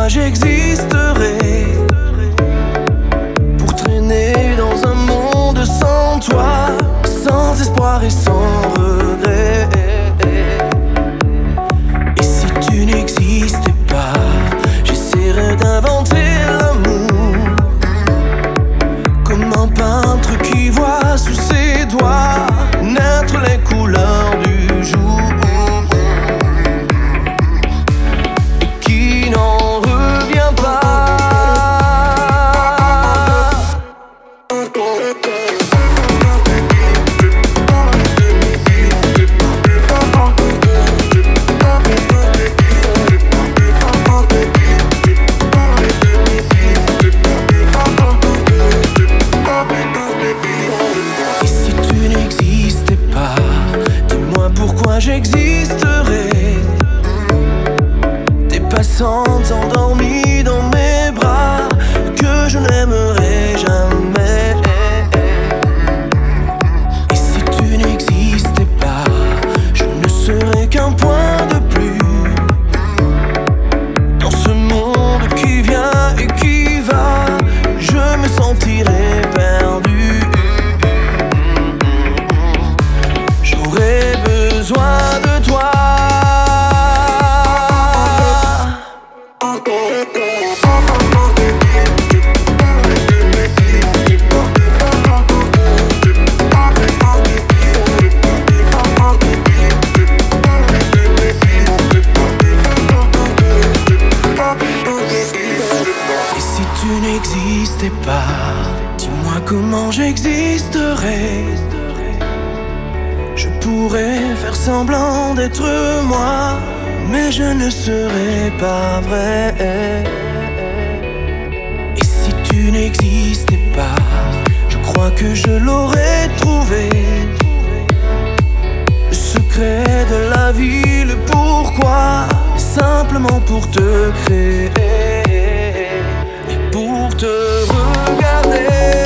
pourquoi j'existerais pour traîner dans un monde sans toi, sans espoir et sans regret. Et si tu n'existais pas, j'essaierais d'inventer l'amour comme un peintre qui voit sous ses doigts naître les couleurs du jour. J'existerais, des passantes endormies dans mes bras que je n'aimerais jamais. Et si tu n'existais pas, je ne serais qu'un point de plus dans ce monde qui vient et qui va. Je me sentirais perdu. J'aurais besoin de toi. Et si tu n'existais pas, dis-moi comment j'existerais. Je pourrais faire semblant d'être moi, mais je ne serais pas vrai. Et si tu n'existais pas, je crois que je l'aurais trouvé. Le secret de la vie, le pourquoi, simplement pour te créer et pour te regarder.